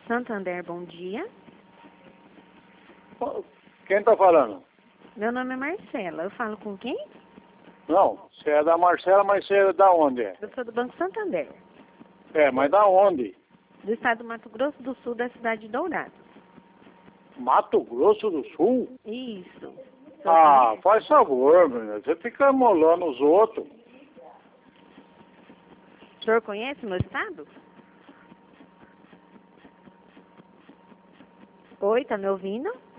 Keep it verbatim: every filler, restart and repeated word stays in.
Santander, bom dia. Quem tá falando? Meu nome é Marcela. Eu falo com quem? Não, você é da Marcela, mas você é da onde? Eu sou do Banco Santander, É, mas da onde? do estado do Mato Grosso do Sul, da cidade de Dourados. Mato Grosso do Sul? Isso. Ah, faz favor, menina. Você fica molando os outros. O senhor conhece meu estado? Oi, tá me ouvindo?